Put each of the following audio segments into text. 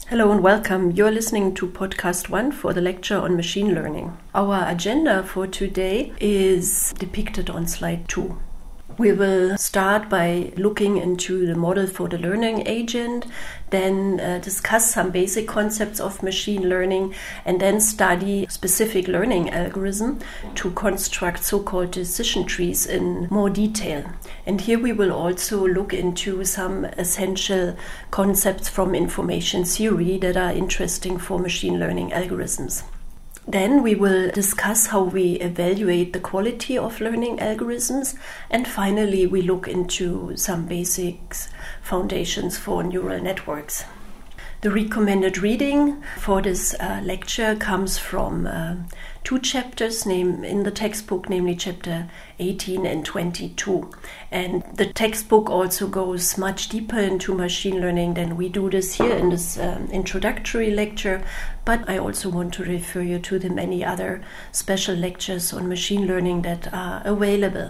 Hello and welcome. You're listening to podcast 1 for the lecture on machine learning. Our agenda for today is depicted on slide 2. We will start by looking into the model for the learning agent, then discuss some basic concepts of machine learning, and then study specific learning algorithm to construct so-called decision trees in more detail. And here we will also look into some essential concepts from information theory that are interesting for machine learning algorithms. Then we will discuss how we evaluate the quality of learning algorithms, and finally we look into some basics foundations for neural networks. The recommended reading for this lecture comes from 2 chapters in the textbook, namely chapter 18 and 22. And the textbook also goes much deeper into machine learning than we do this here in this introductory lecture, but I also want to refer you to the many other special lectures on machine learning that are available.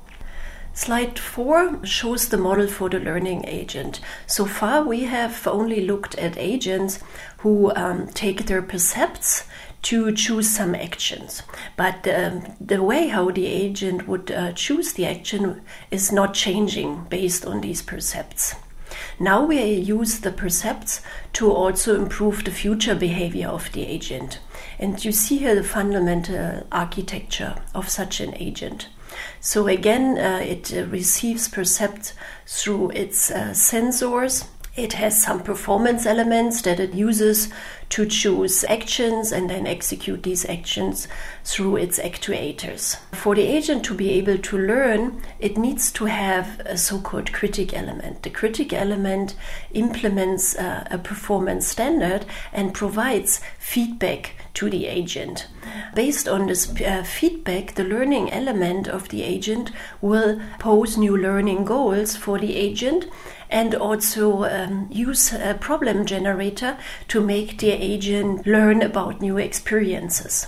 Slide 4 shows the model for the learning agent. So far we have only looked at agents who take their percepts to choose some actions. But the way how the agent would choose the action is not changing based on these percepts. Now we use the percepts to also improve the future behavior of the agent. And you see here the fundamental architecture of such an agent. So again, it receives percepts through its sensors. It has some performance elements that it uses to choose actions and then execute these actions through its actuators. For the agent to be able to learn, it needs to have a so-called critic element. The critic element implements a performance standard and provides feedback to the agent. Based on this feedback, the learning element of the agent will pose new learning goals for the agent and also use a problem generator to make the agent learn about new experiences.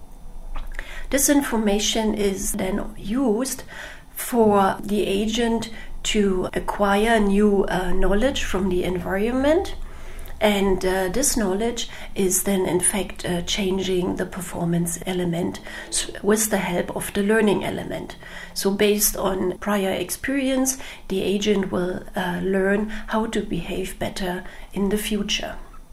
This information is then used for the agent to acquire new knowledge from the environment. And this knowledge is then in fact changing the performance element with the help of the learning element. So based on prior experience, the agent will learn how to behave better in the future.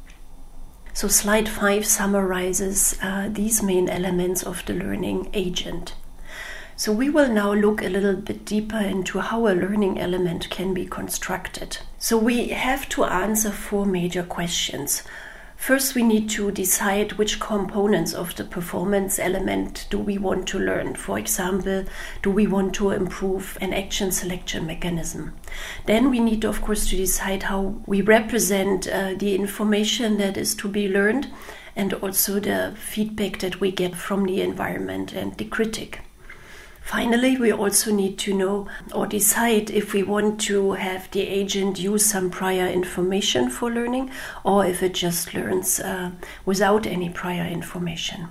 So slide 5 summarizes these main elements of the learning agent. So we will now look a little bit deeper into how a learning element can be constructed. So we have to answer 4 major questions. First, we need to decide which components of the performance element do we want to learn. For example, do we want to improve an action selection mechanism? Then we need, of course, to decide how we represent the information that is to be learned and also the feedback that we get from the environment and the critic. Finally, we also need to know or decide if we want to have the agent use some prior information for learning or if it just learns without any prior information.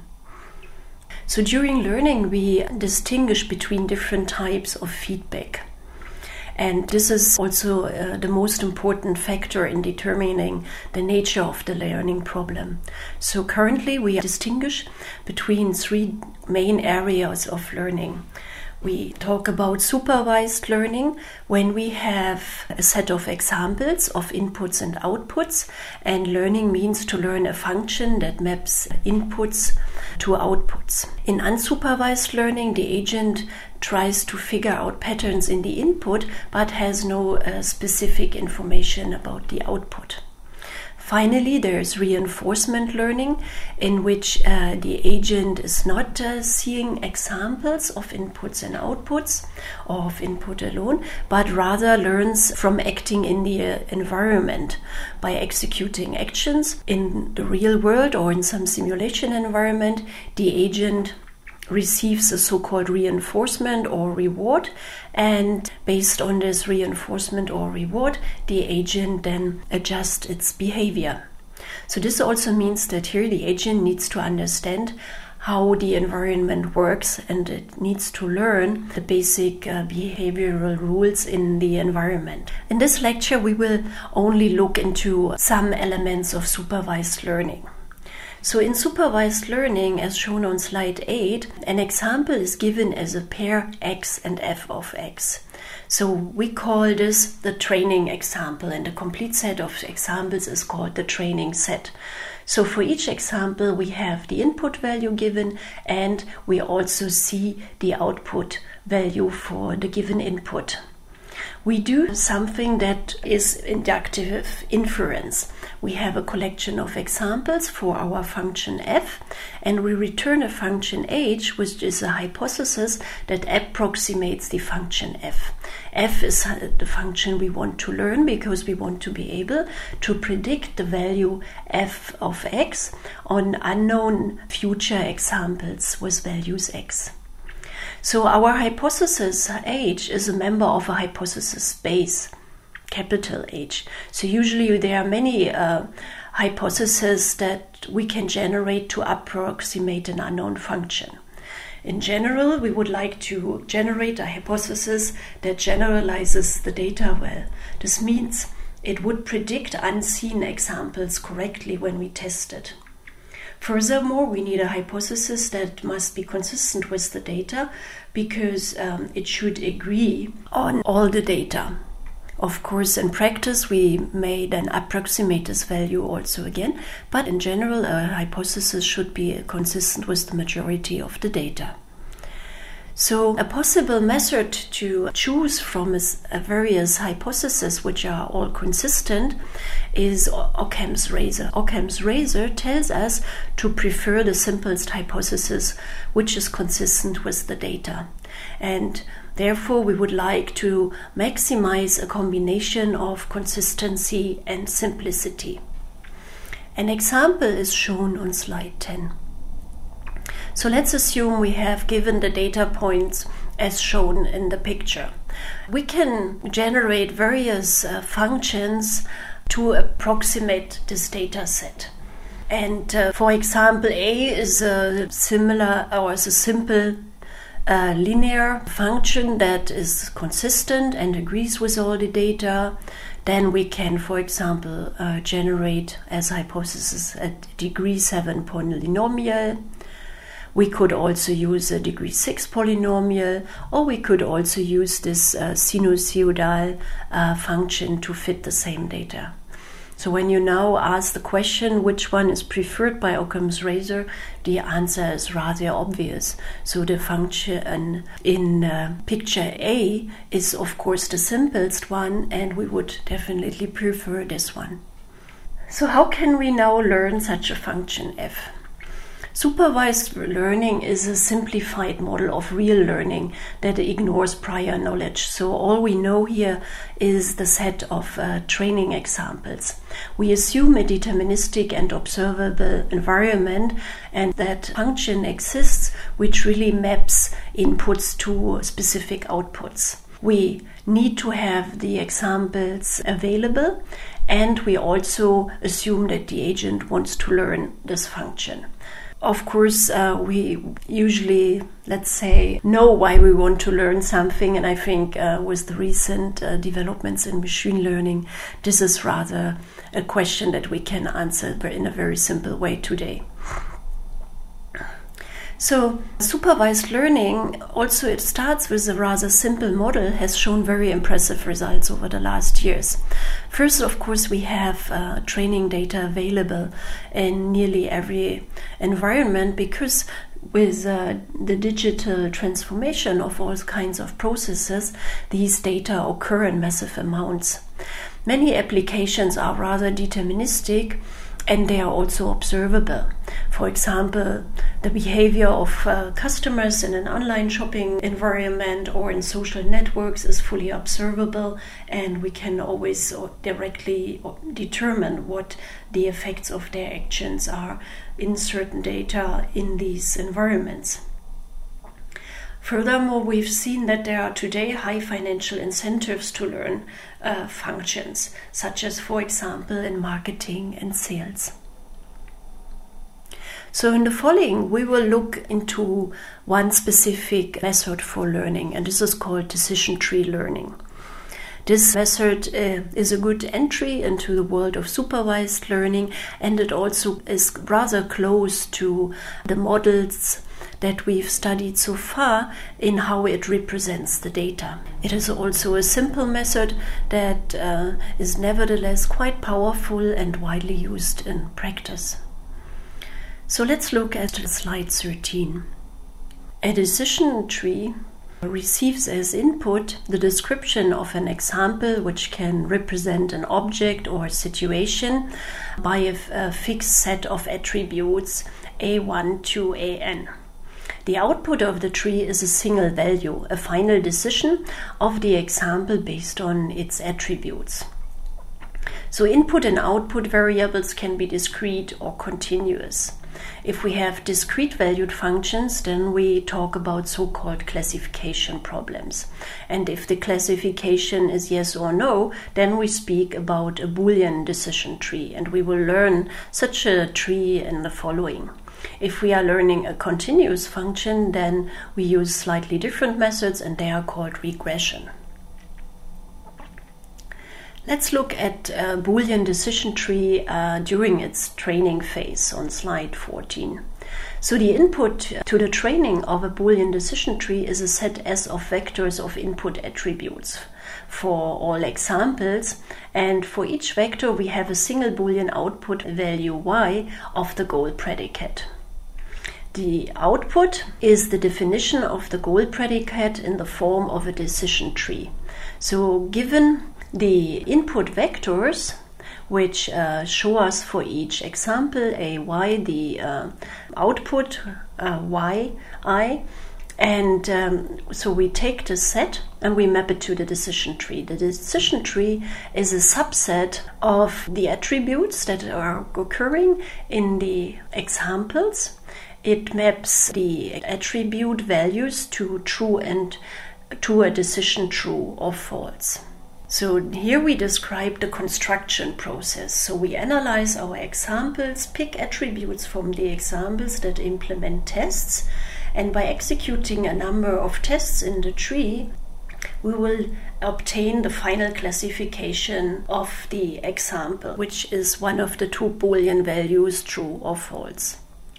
So during learning, we distinguish between different types of feedback. And this is also the most important factor in determining the nature of the learning problem. So currently we distinguish between 3 main areas of learning. We talk about supervised learning when we have a set of examples of inputs and outputs, and learning means to learn a function that maps inputs to outputs. In unsupervised learning, the agent tries to figure out patterns in the input but has no specific information about the output. Finally, there is reinforcement learning, in which the agent is not seeing examples of inputs and outputs or of input alone, but rather learns from acting in the environment by executing actions in the real world or in some simulation environment. The agent receives a so-called reinforcement or reward, and based on this reinforcement or reward, the agent then adjusts its behavior. So this also means that here the agent needs to understand how the environment works, and it needs to learn the basic behavioral rules in the environment. In this lecture, we will only look into some elements of supervised learning. So in supervised learning, as shown on slide 8, an example is given as a pair x and f of x. So we call this the training example, and the complete set of examples is called the training set. So for each example, we have the input value given, and we also see the output value for the given input. We do something that is inductive inference. We have a collection of examples for our function f, and we return a function h, which is a hypothesis that approximates the function f. F is the function we want to learn because we want to be able to predict the value f of x on unknown future examples with values x. So our hypothesis H is a member of a hypothesis space, capital H. So usually there are many hypotheses that we can generate to approximate an unknown function. In general, we would like to generate a hypothesis that generalizes the data well. This means it would predict unseen examples correctly when we test it. Furthermore, we need a hypothesis that must be consistent with the data because it should agree on all the data. Of course, in practice, we may then approximate this value also again, but in general, a hypothesis should be consistent with the majority of the data. So a possible method to choose from various hypotheses which are all consistent is Occam's razor. Occam's razor tells us to prefer the simplest hypothesis which is consistent with the data. And therefore we would like to maximize a combination of consistency and simplicity. An example is shown on slide 10. So let's assume we have given the data points as shown in the picture. We can generate various functions to approximate this data set. And for example, A is a simple linear function that is consistent and agrees with all the data. Then we can, for example, generate as hypothesis a degree 7 polynomial. We could also use a degree 6 polynomial, or we could also use this sinusoidal function to fit the same data. So when you now ask the question which one is preferred by Occam's razor, the answer is rather obvious. So the function in picture A is of course the simplest one, and we would definitely prefer this one. So how can we now learn such a function f? Supervised learning is a simplified model of real learning that ignores prior knowledge. So all we know here is the set of training examples. We assume a deterministic and observable environment, and that function exists which really maps inputs to specific outputs. We need to have the examples available, and we also assume that the agent wants to learn this function. Of course, we usually, let's say, know why we want to learn something, and I think with the recent developments in machine learning, this is rather a question that we can answer in a very simple way today. So supervised learning, also it starts with a rather simple model, has shown very impressive results over the last years. First, of course, we have training data available in nearly every environment because with the digital transformation of all kinds of processes, these data occur in massive amounts. Many applications are rather deterministic, and they are also observable. For example, the behavior of customers in an online shopping environment or in social networks is fully observable, and we can always directly determine what the effects of their actions are in certain data in these environments. Furthermore, we've seen that there are today high financial incentives to learn functions, such as, for example, in marketing and sales. So in the following, we will look into one specific method for learning, and this is called decision tree learning. This method is a good entry into the world of supervised learning, and it also is rather close to the models that we've studied so far in how it represents the data. It is also a simple method that is nevertheless quite powerful and widely used in practice. So let's look at slide 13. A decision tree receives as input the description of an example which can represent an object or situation by a fixed set of attributes A1 to AN. The output of the tree is a single value, a final decision of the example based on its attributes. So input and output variables can be discrete or continuous. If we have discrete valued functions, then we talk about so-called classification problems. And if the classification is yes or no, then we speak about a Boolean decision tree, and we will learn such a tree in the following. If we are learning a continuous function, then we use slightly different methods, and they are called regression. Let's look at a Boolean decision tree during its training phase on slide 14. So the input to the training of a Boolean decision tree is a set S of vectors of input attributes for all examples, and for each vector we have a single Boolean output value y of the goal predicate. The output is the definition of the goal predicate in the form of a decision tree. So given the input vectors, which show us for each example a y, the output y, I, and so we take the set and we map it to the decision tree. The decision tree is a subset of the attributes that are occurring in the examples. It maps the attribute values to true and to a decision true or false. So here we describe the construction process. So we analyze our examples, pick attributes from the examples that implement tests, and by executing a number of tests in the tree, we will obtain the final classification of the example, which is one of the two Boolean values, true or false.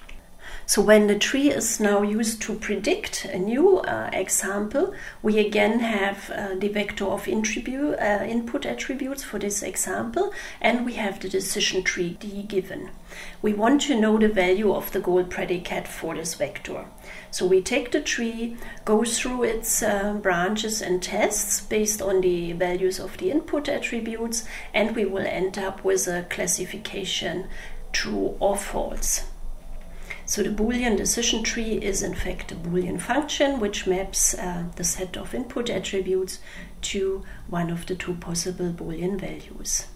So when the tree is now used to predict a new example, we again have the vector of input attributes for this example, and we have the decision tree D given. We want to know the value of the goal predicate for this vector. So we take the tree, go through its branches and tests based on the values of the input attributes, and we will end up with a classification true or false. So the Boolean decision tree is in fact a Boolean function which maps the set of input attributes to one of the two possible Boolean values.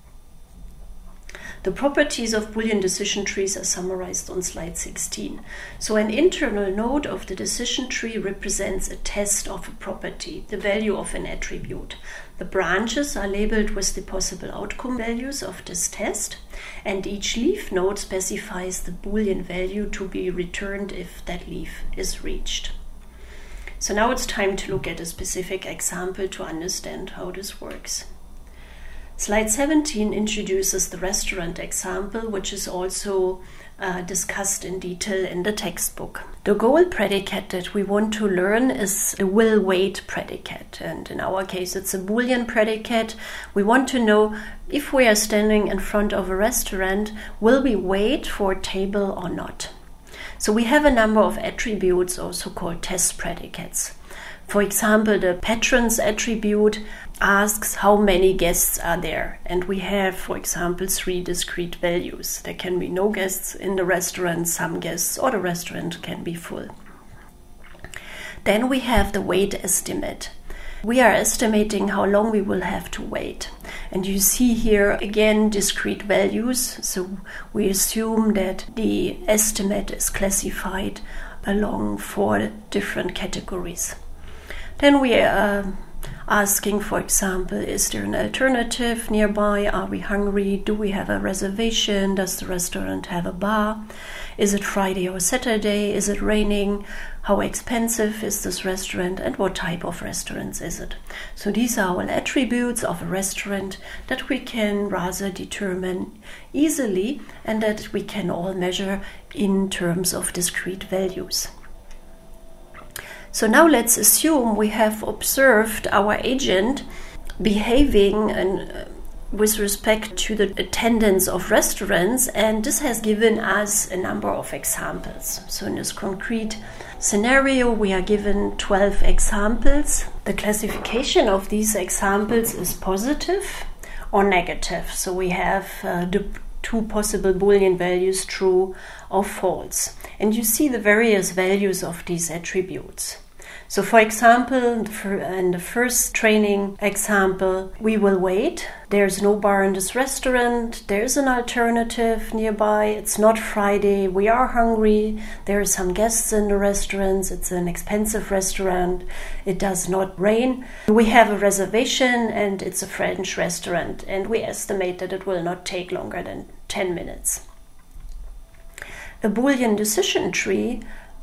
The properties of Boolean decision trees are summarized on slide 16. So an internal node of the decision tree represents a test of a property, the value of an attribute. The branches are labeled with the possible outcome values of this test, and each leaf node specifies the Boolean value to be returned if that leaf is reached. So now it's time to look at a specific example to understand how this works. Slide 17 introduces the restaurant example, which is also discussed in detail in the textbook. The goal predicate that we want to learn is a will-wait predicate, and in our case it's a Boolean predicate. We want to know if we are standing in front of a restaurant, will we wait for a table or not? So we have a number of attributes, also called test predicates. For example, the patrons attribute asks how many guests are there, and we have, for example, 3 discrete values. There can be no guests in the restaurant, some guests, or the restaurant can be full. Then we have the wait estimate. We are estimating how long we will have to wait. And you see here again discrete values, so we assume that the estimate is classified along 4 different categories. Then we asking, for example, is there an alternative nearby? Are we hungry? Do we have a reservation? Does the restaurant have a bar? Is it Friday or Saturday? Is it raining? How expensive is this restaurant? And what type of restaurant is it? So these are all attributes of a restaurant that we can rather determine easily and that we can all measure in terms of discrete values. So now let's assume we have observed our agent behaving with respect to the attendance of restaurants, and this has given us a number of examples. So in this concrete scenario, we are given 12 examples. The classification of these examples is positive or negative. So we have the two possible Boolean values, true or false. And you see the various values of these attributes. So for example, in the first training example, we will wait. There's no bar in this restaurant. There's an alternative nearby. It's not Friday. We are hungry. There are some guests in the restaurant. It's an expensive restaurant. It does not rain. We have a reservation and it's a French restaurant. And we estimate that it will not take longer than 10 minutes. A Boolean decision tree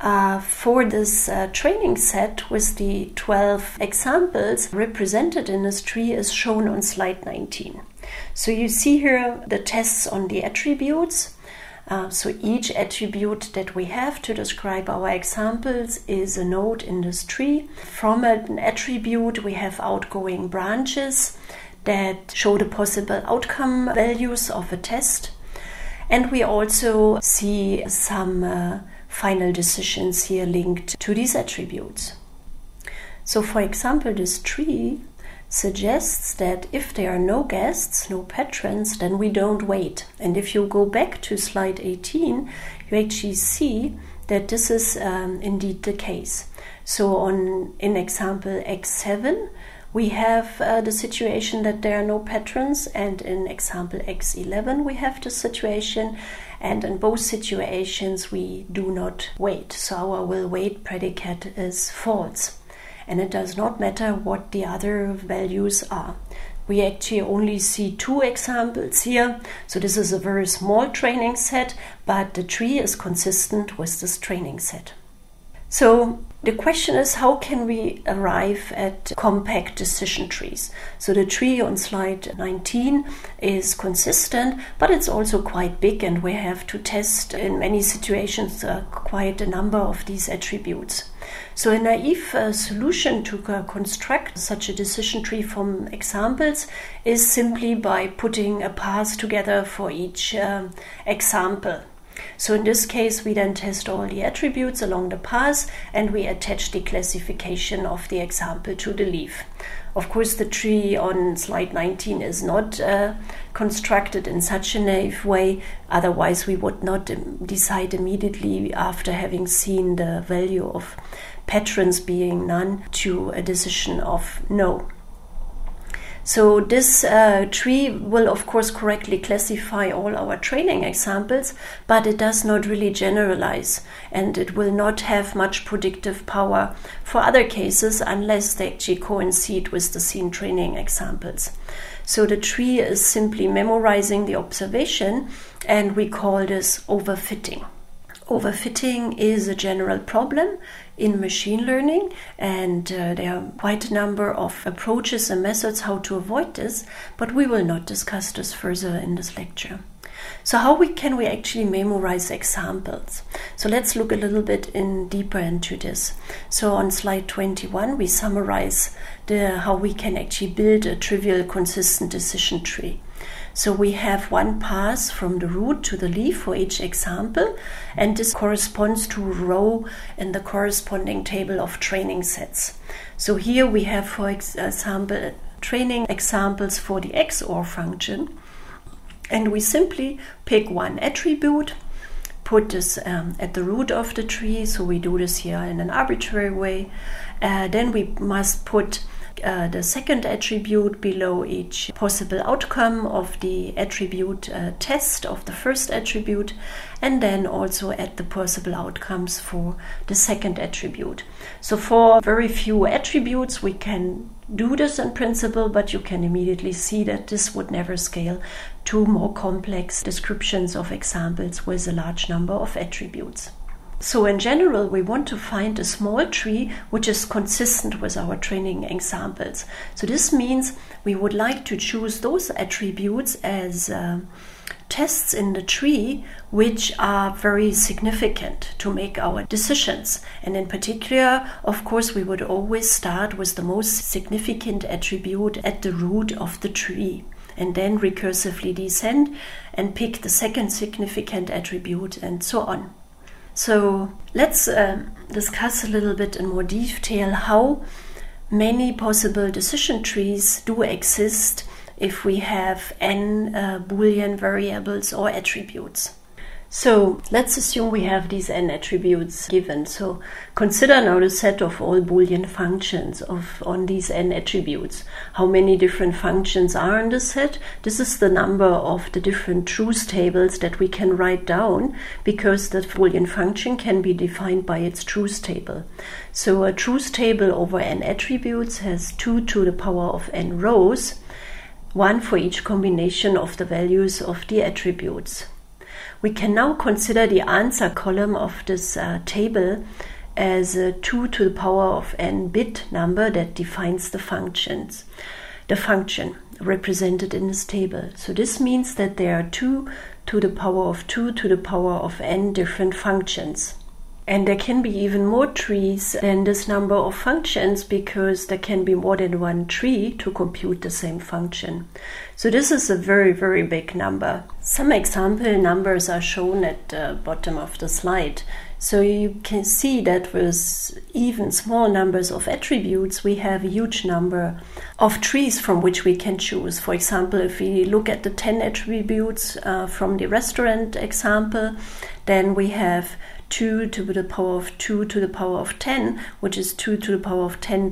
for this training set with the 12 examples represented in this tree is shown on slide 19. So you see here the tests on the attributes. So each attribute that we have to describe our examples is a node in this tree. From an attribute we have outgoing branches that show the possible outcome values of a test. And we also see some final decisions here linked to these attributes. So for example, this tree suggests that if there are no guests, no patrons, then we don't wait. And if you go back to slide 18, you actually see that this is indeed the case. So in example X7, we have the situation that there are no patrons, and in example X11 we have the situation, and in both situations we do not wait. So our will wait predicate is false, and it does not matter what the other values are. We actually only see two examples here, so this is a very small training set, but the tree is consistent with this training set. So the question is, how can we arrive at compact decision trees? So the tree on slide 19 is consistent, but it's also quite big, and we have to test in many situations quite a number of these attributes. So a naive solution to construct such a decision tree from examples is simply by putting a path together for each example. So in this case, we then test all the attributes along the path and we attach the classification of the example to the leaf. Of course, the tree on slide 19 is not constructed in such a naive way, otherwise we would not decide immediately after having seen the value of patrons being none to a decision of no. So this tree will of course correctly classify all our training examples, but it does not really generalize, and it will not have much predictive power for other cases unless they actually coincide with the seen training examples. So the tree is simply memorizing the observation, and we call this overfitting. Overfitting is a general problem in machine learning, and there are quite a number of approaches and methods how to avoid this, but we will not discuss this further in this lecture. So how can we actually memorize examples? So let's look a little bit deeper into this. So on slide 21 we summarize how we can actually build a trivial consistent decision tree. So we have one path from the root to the leaf for each example, and this corresponds to a row in the corresponding table of training sets. So here we have, for example, training examples for the XOR function, and we simply pick one attribute, put this at the root of the tree, so we do this here in an arbitrary way. Then we must put the second attribute below each possible outcome of the attribute test of the first attribute, and then also add the possible outcomes for the second attribute. So for very few attributes we can do this in principle, but you can immediately see that this would never scale to more complex descriptions of examples with a large number of attributes. So in general, we want to find a small tree which is consistent with our training examples. So this means we would like to choose those attributes as tests in the tree which are very significant to make our decisions. And in particular, of course, we would always start with the most significant attribute at the root of the tree, and then recursively descend and pick the second significant attribute, and so on. So let's discuss a little bit in more detail how many possible decision trees do exist if we have n Boolean variables or attributes. So let's assume we have these n attributes given. So consider now the set of all Boolean functions on these n attributes. How many different functions are in the set? This is the number of the different truth tables that we can write down, because the Boolean function can be defined by its truth table. So a truth table over n attributes has 2 to the power of n rows, one for each combination of the values of the attributes. We can now consider the answer column of this table as a 2 to the power of n bit number that defines the function represented in this table. So this means that there are 2 to the power of 2 to the power of n different functions. And there can be even more trees than this number of functions, because there can be more than one tree to compute the same function. So this is a very, very big number. Some example numbers are shown at the bottom of the slide. So you can see that with even small numbers of attributes, we have a huge number of trees from which we can choose. For example, if we look at the 10 attributes from the restaurant example, then we have 2 to the power of 2 to the power of 10, which is 2 to the power of 10,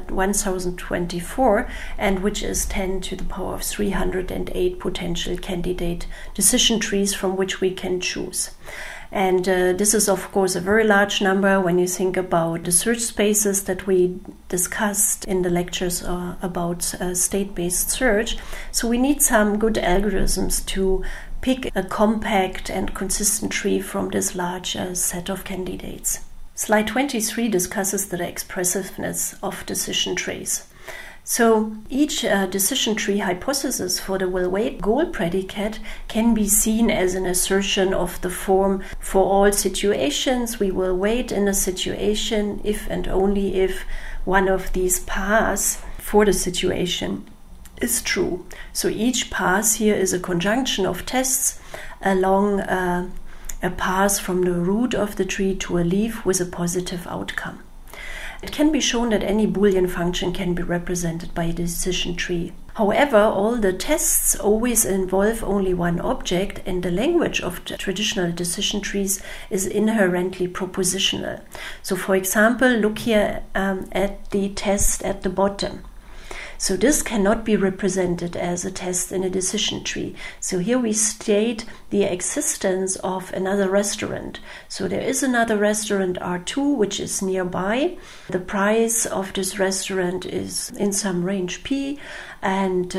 1024, and which is 10 to the power of 308 potential candidate decision trees from which we can choose. And this is, of course, a very large number when you think about the search spaces that we discussed in the lectures about state-based search. So we need some good algorithms to pick a compact and consistent tree from this large set of candidates. Slide 23 discusses the expressiveness of decision trees. So each decision tree hypothesis for the will-wait goal predicate can be seen as an assertion of the form: for all situations we will wait in a situation if and only if one of these paths for the situation is true. So each path here is a conjunction of tests along a path from the root of the tree to a leaf with a positive outcome. It can be shown that any Boolean function can be represented by a decision tree. However, all the tests always involve only one object, and the language of the traditional decision trees is inherently propositional. So for example, look here at the test at the bottom. So this cannot be represented as a test in a decision tree. So here we state the existence of another restaurant. So there is another restaurant R2 which is nearby. The price of this restaurant is in some range P, and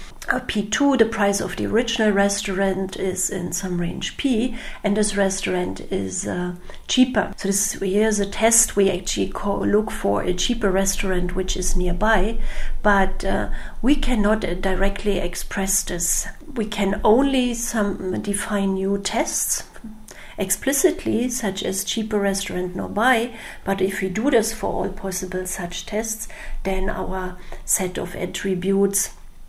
P2, the price of the original restaurant, is in some range P, and this restaurant is cheaper. So here's a test. We actually look for a cheaper restaurant which is nearby, but we cannot directly express this. We can only define new tests explicitly, such as cheaper restaurant nearby, but if we do this for all possible such tests, then our set of attributes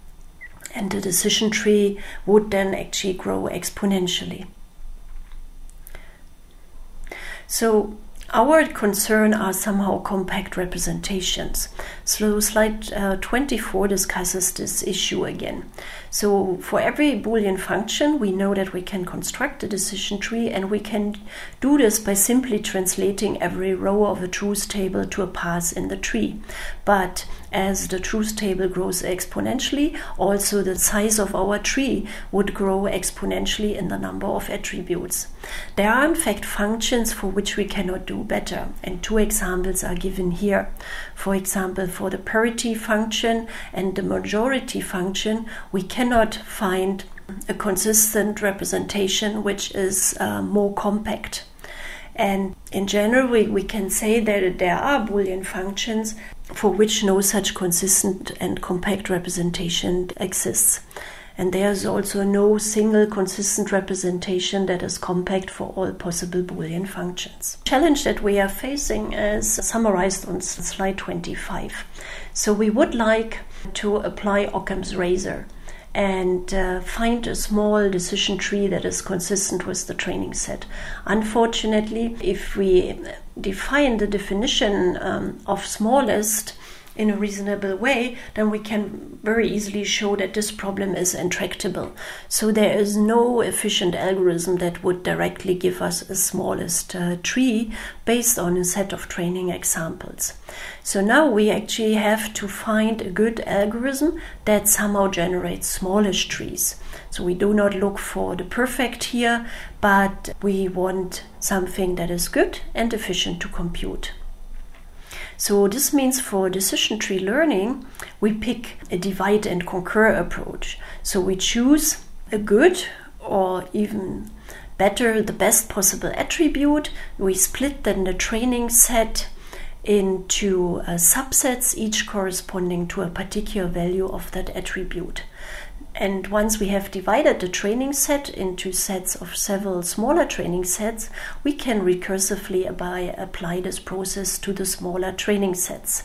and the decision tree would then actually grow exponentially. So Our concern are somehow compact representations. So slide 24 discusses this issue again. So for every Boolean function, we know that we can construct a decision tree, and we can do this by simply translating every row of a truth table to a path in the tree. But as the truth table grows exponentially, also the size of our tree would grow exponentially in the number of attributes. There are in fact functions for which we cannot do better, and two examples are given here. For example, for the parity function and the majority function, we cannot find a consistent representation which is more compact. And in general, we can say that there are Boolean functions for which no such consistent and compact representation exists. And there's also no single consistent representation that is compact for all possible Boolean functions. The challenge that we are facing is summarized on slide 25. So we would like to apply Occam's razor and find a small decision tree that is consistent with the training set. Unfortunately, if we define the definition of smallest in a reasonable way, then we can very easily show that this problem is intractable. So there is no efficient algorithm that would directly give us a smallest tree based on a set of training examples. So now we actually have to find a good algorithm that somehow generates smallest trees. So we do not look for the perfect here, but we want something that is good and efficient to compute. So this means for decision tree learning, we pick a divide and conquer approach. So we choose a good, or even better, the best possible attribute. We split then the training set into subsets, each corresponding to a particular value of that attribute. And once we have divided the training set into sets of several smaller training sets, we can recursively apply this process to the smaller training sets.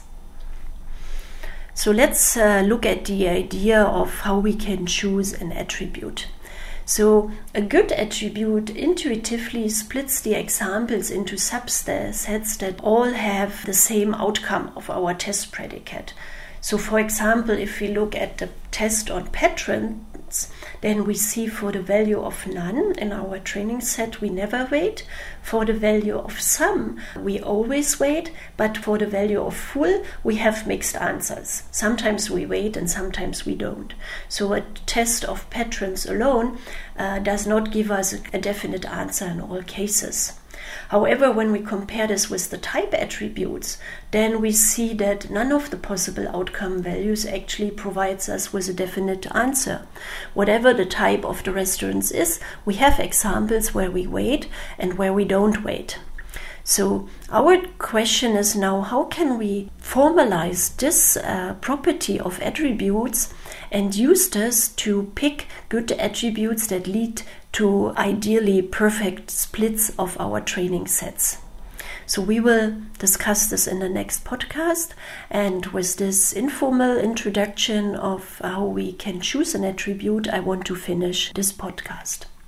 So let's look at the idea of how we can choose an attribute. So a good attribute intuitively splits the examples into subsets that all have the same outcome of our test predicate. So for example, if we look at the test on patrons, then we see for the value of none in our training set, we never wait. For the value of some, we always wait. But for the value of full, we have mixed answers. Sometimes we wait and sometimes we don't. So a test of patrons alone does not give us a definite answer in all cases. However, when we compare this with the type attributes, then we see that none of the possible outcome values actually provides us with a definite answer. Whatever the type of the restaurants is, we have examples where we wait and where we don't wait. So our question is now, how can we formalize this property of attributes and use this to pick good attributes that lead to ideally perfect splits of our training sets? So we will discuss this in the next podcast. And with this informal introduction of how we can choose an attribute, I want to finish this podcast.